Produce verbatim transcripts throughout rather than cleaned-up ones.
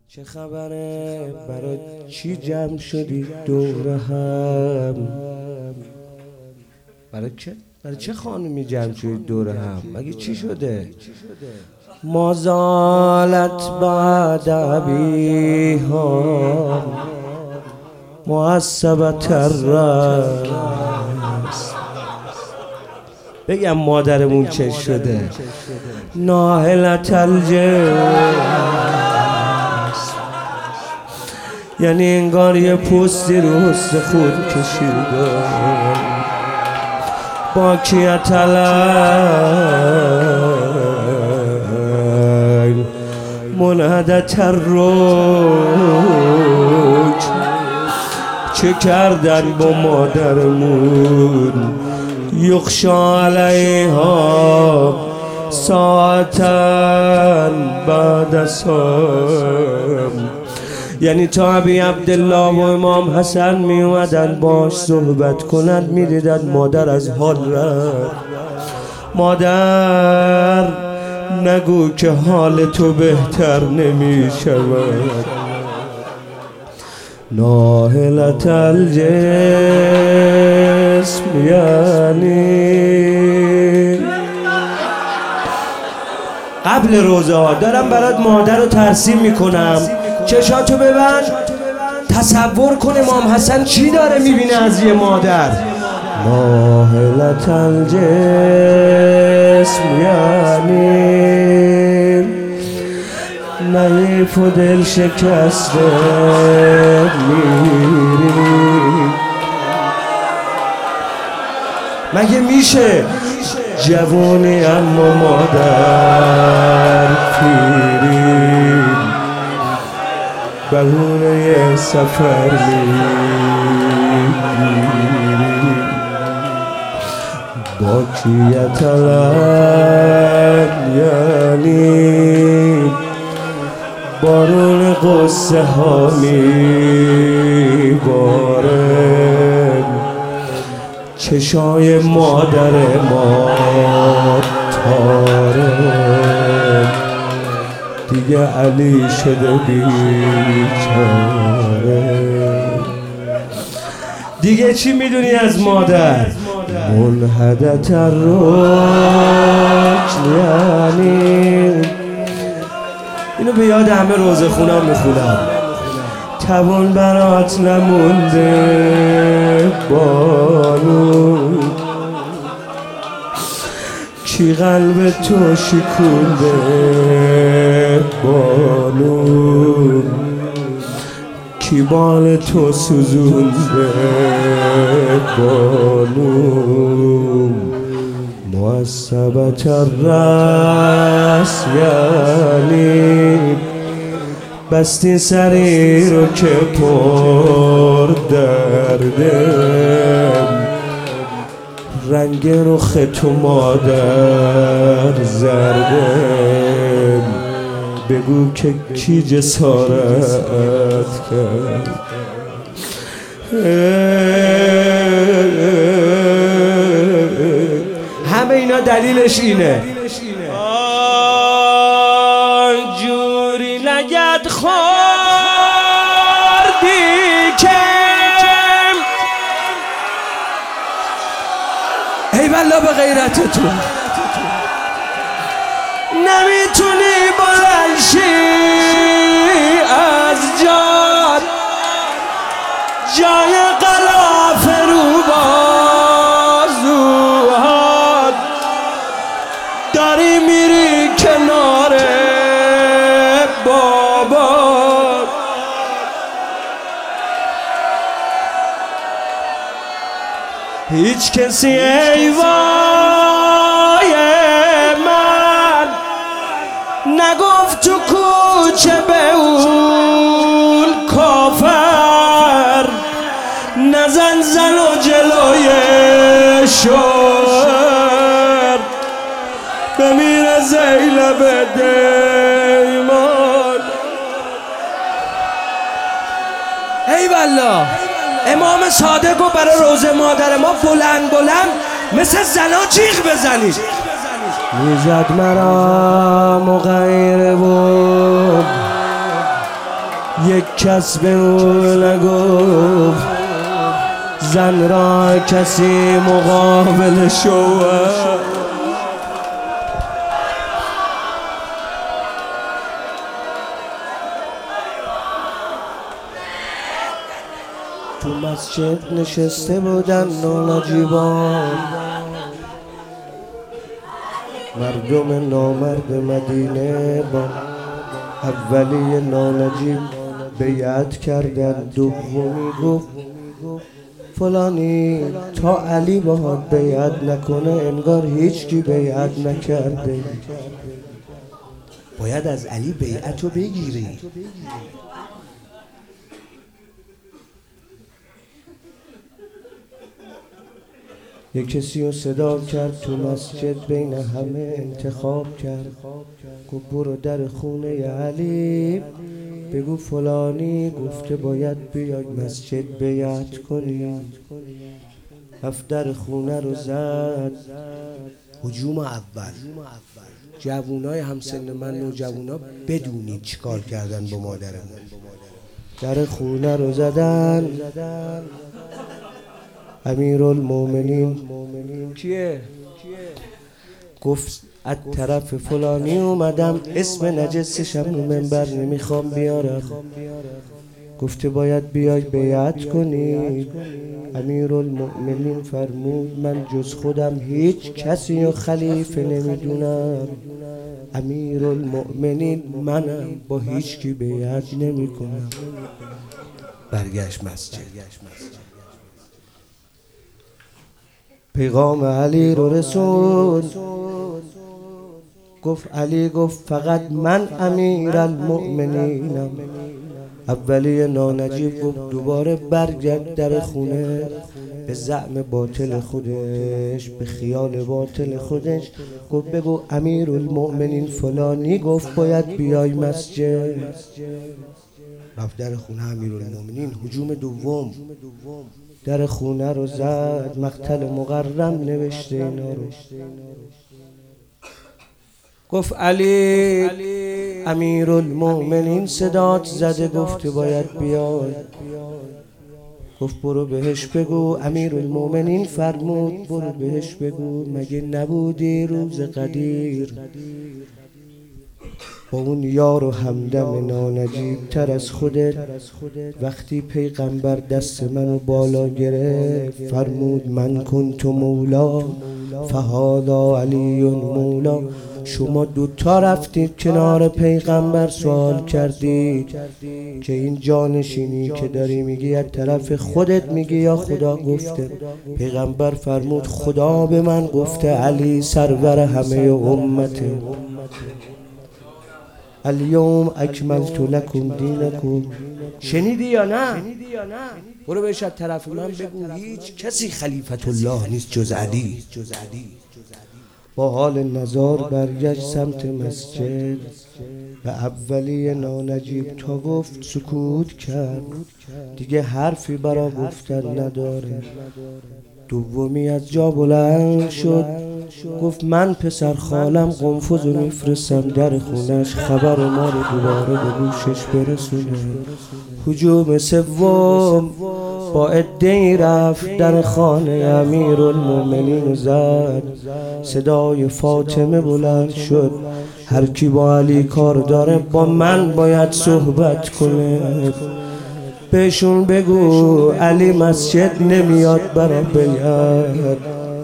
چه خبره؟ برای چی جمع شدی دور هم؟ برای چه؟ برای چه خانمی جمع شدی دور هم؟ مگه چی شده؟ ما زالت بعد ابیها معصبت الرأس. بگم مادرمون چه شده؟ ناهلت الجسم، یعنی انگار یه پوستی رو حسن خود کشیده. باکیت العین منهدت الروج. چه کردن با مادرمون؟ یخشا علیها ساعتاً بعد ساعت. یعنی تا ابی عبدالله و امام حسن می اومدن باش صحبت کنند می دیدن مادر از حال رفت. مادر نگو که حال تو بهتر نمی شود. ناهلت الجسم یعنی قبل روزه ها دارم برات مادر رو ترسیم میکنم. چشاتو ببند، تصور کن امام حسن چی داره میبینه از یه مادر. ناهلت الجسم یعنی نحیف و دل شکسته میری. مگه میشه جوانی اما مادر پیری؟ بهونه سفر میگیری. باکیت العین یعنی بارون قصه ها میباره. چشای مادر ما تاره، دیگه علی شده بیچاره. دیگه چی میدونی از مادر؟ منهدت الروج یعنی اینو به یاد همه روزه خونا میخونم. توان برات نمونده بانو، کی قلب تو شکونده بانو، کی بال تو سوزونده بانو. معصبت الرأس یعنی بستی سری رو که پر دردم. رنگ رخ تو مادر زردم. بگو که کی جسارت کرد. همه اینا دلیلش اینه. آنجوری لگد خوردی که ای والله به غیرتتون نمیتونی بلند شی از جاد. جای قلافه رو بازوهات داری میری کنار بابات. هیچ کسی ای وای من نگفت تو کوچه به اون کافر نزن زن و جلوی شوهر. بمیره زینب دیمان. ای والله امام صادق رو برای روزه مادر ما بلند بلند مثل زنا جیغ بزنید. میزد مرا مغیر بود یک کس به او نگفت زن را کسی مقابل شوهر. تو مسجد نشسته بودن نانجیبان، مردم نامرد مدینه با اولی نانجیب بیعت کردن. دومی گفت فلانی تا علی باهات بیعت نکنه انگار هیچ کی بیعت نکرده، باید از علی بیعتو بگیری. یک کسی رو صدا کرد تو مسجد، بین همه انتخاب کرد. گفت برو در خونه علی بگو فلانی گفته باید بیای مسجد بیعت کنی. رفت در خونه رو زد. هجوم اول جوونای همسن من و جوونا بدونید چیکار کردن با مادرمون. در خونه رو زدن. امیرالمومنین کیه؟ گفت از طرف فلانی اومدم، اسم نجسشم رو منبر نمیخوام بیارم، گفته باید بیای بیعت کنی. امیرالمومنین فرمود من جز خودم هیچ کسی و خلیفه نمیدونم. امیرالمومنین منم با هیچ کی بیعت نمی کنم. برگشت مسجد. پیغام علی رو رسون. گفت علی گفت فقط من امیرالمومنینم. اولی نانجیب گفت دوباره برگرد در خونه. به زعم باطل خودش، به خیال باطل خودش گفت بگو امیرالمومنین فلانی گفت باید بیای مسجد. رفت در خونه امیرالمومنین. هجوم دوم در خونه رو زد. مقتل مقرم نوشته اینا رو. گفت علی امیرالمومنین صدات زده گفته باید بیای. گفت برو بهش بگو. امیرالمومنین فرمود برو بهش بگو مگه نبودی روز قدیر با اون یار و همدم نانجیب تر از خودت؟ وقتی پیغمبر دست منو بالا گرفت فرمود من کنت مولا فهذا علی مولا. شما دوتا رفتید کنار پیغمبر سوال کردید که این جانشینی که داری میگی از طرف خودت میگی یا خدا گفته؟ پیغمبر فرمود خدا به من گفته علی سرور همه امته. الیوم اکملت لکم دینکم. شنیدی یا نه؟ برو بهش از طرف من بگو هیچ کسی خلیفت الله نیست جز علی. با حال نزار برگشت سمت مسجد. و اولی نانجیب تا گفت سکوت کرد، دیگه حرفی برا گفتن نداره. دومی از جا بلند شد گفت من پسر خالم قنفذ رو میفرستم در خونش خبر ما رو دوباره به گوشش برسونه. هجوم سوم با عده‌ای رفت در خانه امیرالمومنین زد. صدای فاطمه بلند شد هر کی با علی کار داره با من باید صحبت کنه. بهشون بگو علی مسجد نمیاد برا بیعت.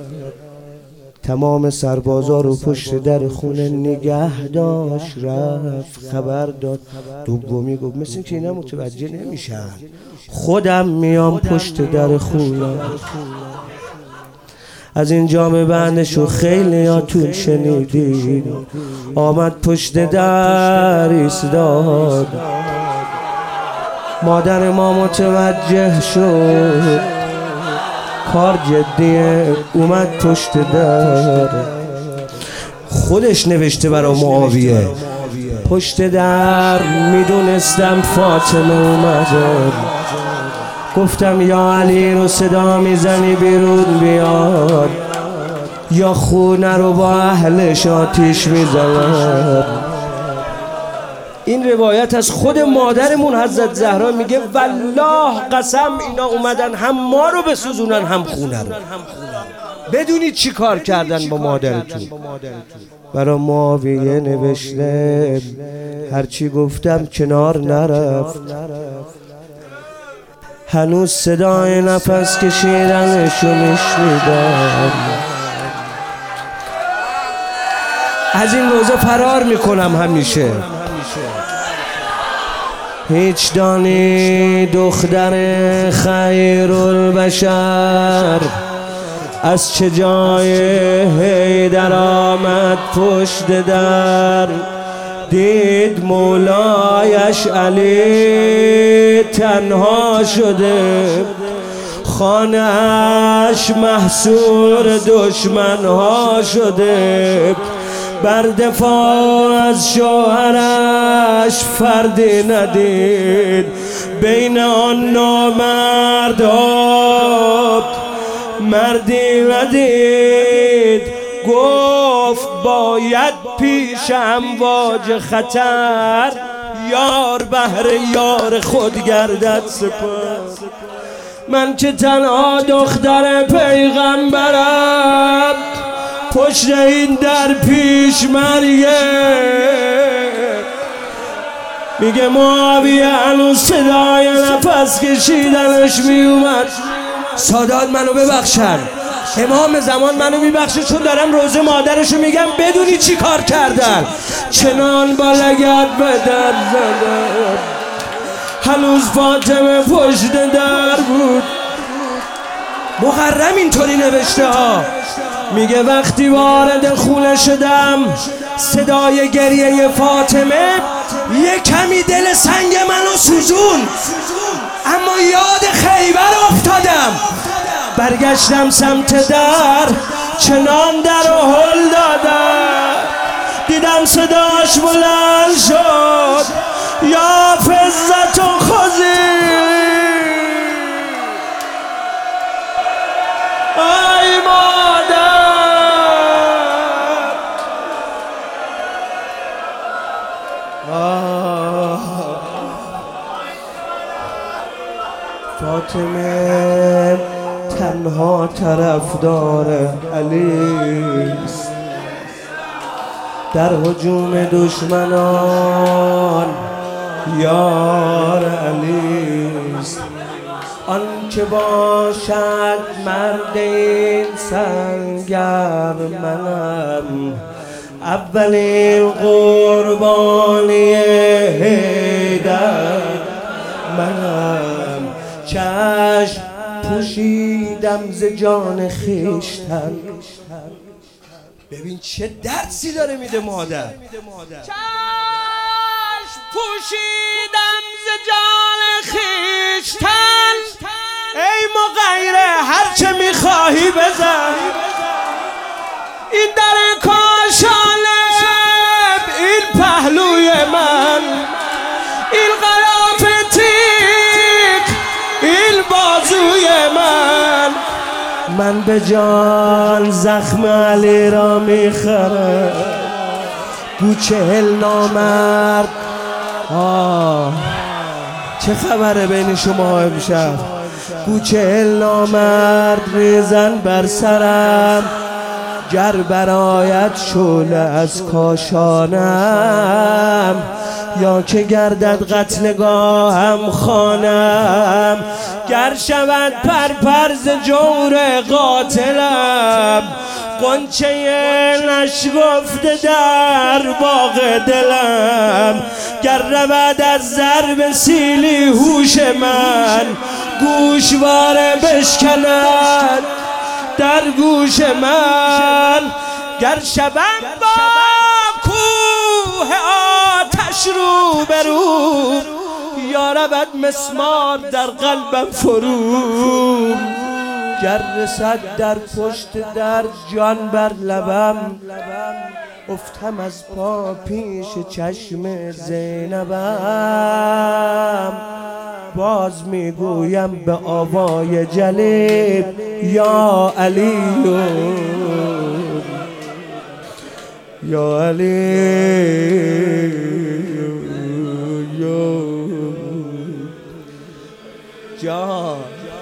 تمام سربازا رو پشت در خونه نگه داشت. رفت خبر داد. دومی گفت مثل که اینا متوجه نمیشن، خودم میام پشت در خونه. از اینجا به بعدشو خیلی هاتون شنیدید. آمد پشت در ایستاد. مادر ما متوجه شد کار جدیه. اومد پشت در. خودش نوشته برا معاویه پشت در. میدونستم فاطمه اومده. گفتم یا علی رو صدا میزنی بیرون بیاد یا خونه رو با اهلش آتیش میزنم. این روایت از خود مادرمون حضرت زهرا میگه والله قسم اینا اومدن هم ما رو بسوزونن هم خونه رو. بدونید چی کار کردن با مادرتون. برا معاویه نوشته هرچی گفتم کنار نرفت، هنوز صدای نفس کشیدنشو میشنیدم. از این روزه فرار میکنم همیشه. هیچ دانی دختر خیرالبشر از چه جای حیدر آمد پشت در، دید مولایش علی تنها شده، خانه‌اش محصور دشمنها شده، بر دفاع از شوهرش فردی ندید، بین آن نامردان مردی ندید. گفت باید پیش امواج خطر، یار بهر یار خود گردد سپر. من که تنها دختر پیغمبرم، پشت این در پیش مریم. میگه معاویه هنوز صدای نفس کشیدنش میومد. سادات منو ببخشن، امام زمان منو میبخشه، چون دارم روزه مادرشو میگم. بدونی چی کار کردن؟ چنان با لگد به در زدن، هنوز فاطمه پشت در بود. محرم اینطوری نوشته ها، میگه وقتی وارد خونه شدم صدای گریه فاطمه یه کمی دل سنگ منو سوزون، اما یاد خیبر افتادم. برگشتم سمت در، چنان در رو هل دادم، دیدم صداش بلند شد یا فزت و خوزی. ای مادر فاطمه تنها طرفدار علیست، در هجوم دشمنان یار علیست. آن که باشد مرد این سنگر منم، اولین قربانی حیدر منم. چشم پوشیدم ز جان خویشتن. ببین چه درسی داره میده مادر. چشم پوشیدم ز جان خویشتن، ای مغیره هرچه میخواهی بزن. این در کاشانه، این پهلوی من، این غلاف تیغ، این بازوی من. من به جان زخم علی را میخرم. گو چهل نامرد. آه چه خبره بین شما امشب؟ گو چهل نامرد ریزن بر سرم، گر برآید شعله از کاشانم، یا که گردد قتلگاهم خانم. گر شود پرپر ز جور قاتلم، غنچه نشگفته در باغ دلم. گر رود از ضرب سیلی هوش من، گوشواره بشکند در گوش من. گر شوم با کوه آتش رو برو، یا رود مسمار در قلبم فرو. گر رسد در پشت در جان بر لبم، افتم از پا پیش چشم زینبم. باز میگویم به آوای جلیب یا علی یا علی. جان.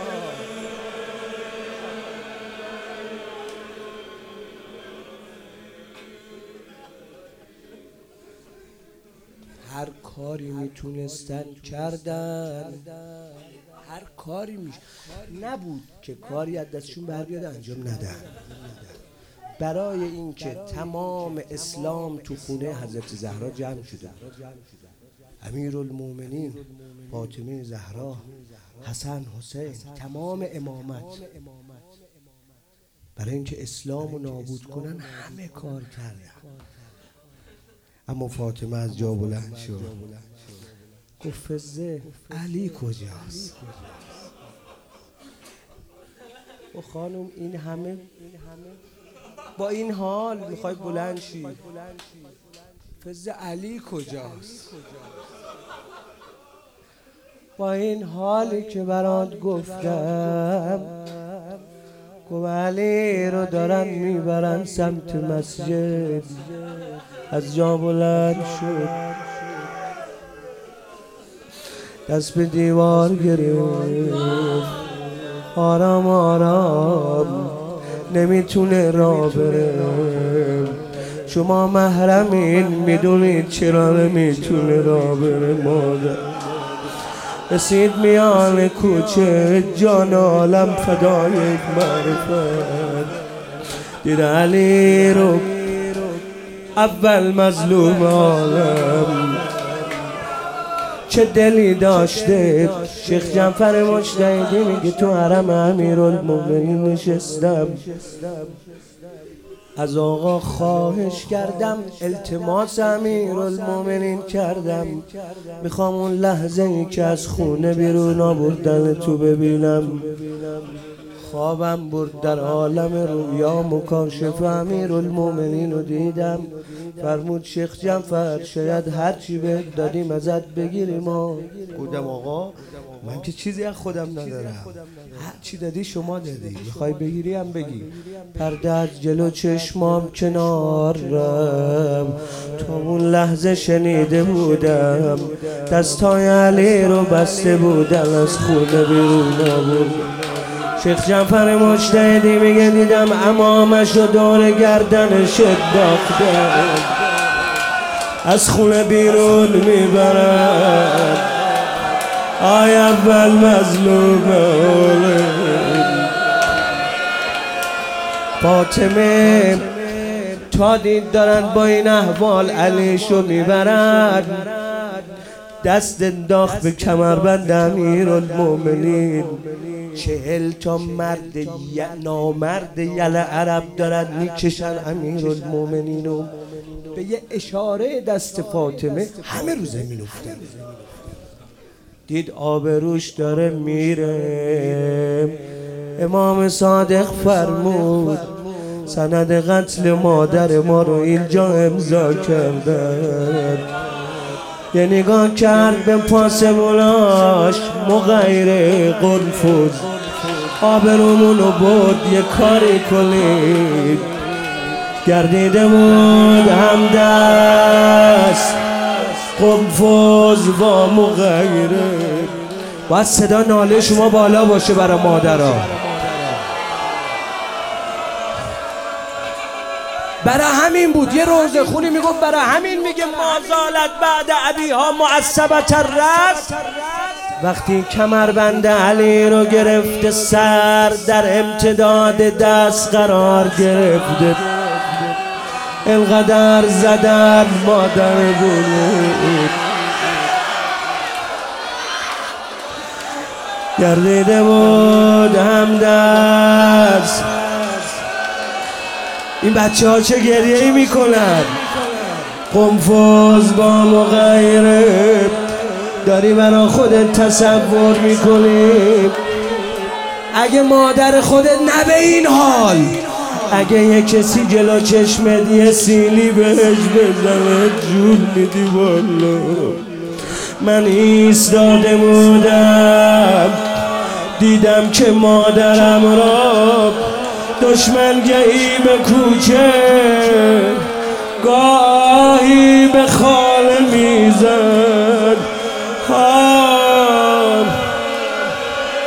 هر کاری میتونستن کردن، هر کاری میش نبود که کاری از دستشون بر بیاد انجام ندن. برای اینکه تمام اسلام تو خونه حضرت زهرا جمع شده، امیرالمومنین فاطمه زهرا، حسن حسین، تمام امامت برای اینکه اسلام رو نابود کنن همه کار کردن. اما فاطمه از جا بلند شد، گفت فزه علی کجاست؟ و خانم این همه با این حال میخوای بلند شی، فزه علی کجاست؟ با این حالی که برات گفتم، گفت علی رو دارن میبرن سمت مسجد. از جا بلند شد، دست به دیوار گرفت، آرام آرام نمیتونه راه بره. شما محرمین، میدونید چرا نمیتونه راه بره؟ مادر رسید میان کوچه، جان عالم فدای یک معرفت. دید علی رو اول مظلوم عالم، چه دلی داشته. شیخ جعفر مجتهدی میگه تو حرم امیرالمومنین نشستم، از آقا خواهش کردم، التماس امیرالمومنین کردم، میخوام اون لحظه ای که از خونه بیرون آوردن تو ببینم. خوابم برد، در عالم رویا مکاشف امیرالمومنین رو دیدم. فرمود شیخ جعفر شاید هرچی بهت دادیم ازت بگیریم. ما گفتم آقا من که چیزی از خودم ندارم، هرچی دادی شما دادی، میخوای بگیری هم بگی. پرده از جلو چشمام کنارم، تا اون لحظه شنیده بودم دستای علی رو بسته بودن، از خونه بیرون آورد. شیخ جعفر مجتهدی میگه دیدم امامش و دور گردنش انداختن، از خونه بیرون میبرن. آی اول مظلوم فاطمه تا دید دارن با این احوال علیشو میبرن، دست انداخت به کمربند امیرالمومنین. چهل تا مرد ی... نامرد یل عرب دارن میکشن امیرالمومنینو. به یه اشاره دست فاطمه همه رو زمین افتادن. دید آبروش داره میره، امام صادق فرمود سند قتل مادر ما رو اینجا امضا کردن. یه نگاه کرد به پاسباناش، مغیر قنفذ آبرومونو برد، یه کاری کنید. گردیده بود همدست قنفذ با مغیره. باید صدا ناله شما بالا باشه برای مادرها. برای همین بود یه روز خونی میگفت، برای همین میگه ما زالت بعد ابیها معصبت الرأس. وقتی کمربند علی رو گرفته، سر در امتداد دست قرار گرفته، انقدر زدن مادر بود. گردیده بود همدست. این بچه ها چه گریه ای میکنن؟ قنفذ با مغیره داری برا خودت تصور میکنی. اگه مادر خودت نه به این حال، اگه یه کسی جلو چشمت یه سیلی بهش بزنه جون میدی والا. من ایستاده بودم دیدم که مادرم را دشمن گهی به کوچه گاهی به خاله میزد.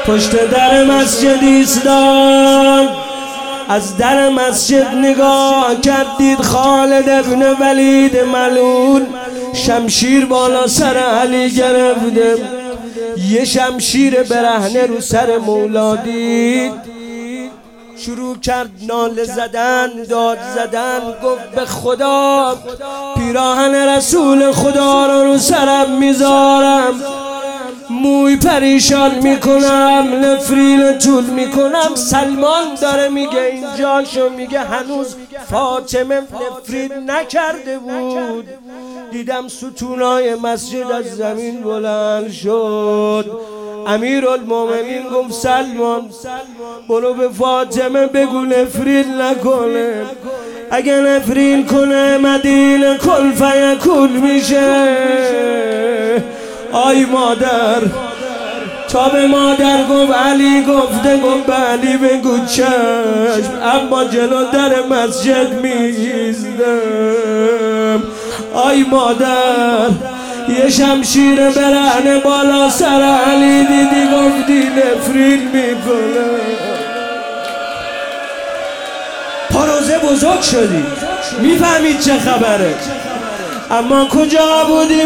پشت در مسجد ایستاد، از در مسجد نگاه کردید خالد ابن ولید ملعون شمشیر بالا سر علی گرفته، یه شمشیر برهنه رو سر مولا دید، شروع کرد ناله زدن، داد زدن، گفت به خدا پیراهن رسول خدا رو رو سرم میذارم، موی پریشان میکنم، نفرین طول میکنم. سلمان داره میگه اینجاشو، میگه هنوز فاطمه نفرین نکرده بود. دیدم ستونای مسجد از زمین بلند شد. امیرالمومنین گفت سلمان برو به فاطمه بگو نفرین نکنه، اگه نفرین کنه مدینه کل فیکون میشه. آی مادر، تا به مادر گفت علی گفته، گفت به علی بگو چشم، اما جلو در مسجد میزدم. آی مادر، یه شمشیر برهنه بالا سر علی دیدی، گفتی نفرین میکنه. پاروزه بزرگ شدی، میفهمید چه خبره. اما کجا بودی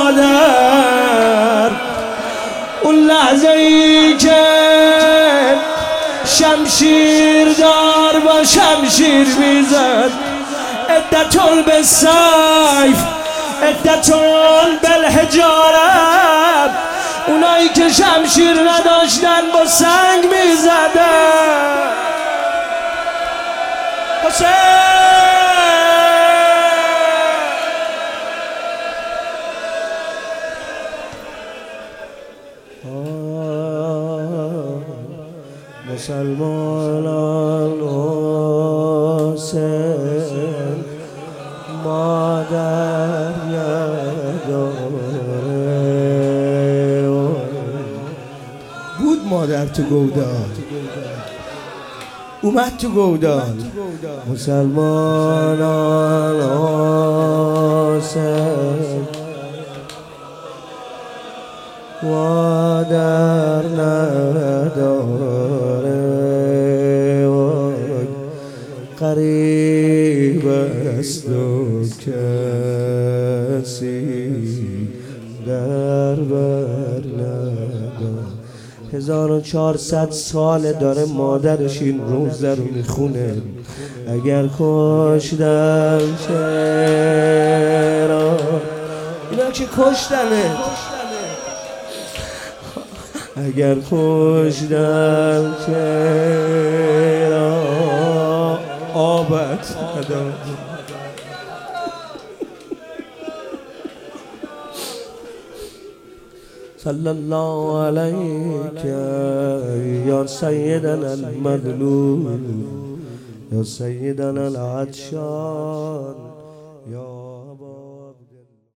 مادر اون لحظه ای که شمشیر دار با شمشیر میزد؟ عدتون به سیف، عدتون بالحجاره، اونایی که شمشیر نداشتن با سنگ میزدن. حسین مسلمانان حسین مادر نداره. بود مادر تو گودال، اومد تو گودال. مسلمانان حسین مادر نداره، قریب است و کسی در بر نداره. هزار و چهارصد ساله داره مادرش این روزه رو میخونه. اگر کشتن چرا، اینا که کشتنه، اگر کشتن چرا آبت نداد. صلی الله علیک یا سیدنا المظلوم یا سیدنا العطشان یا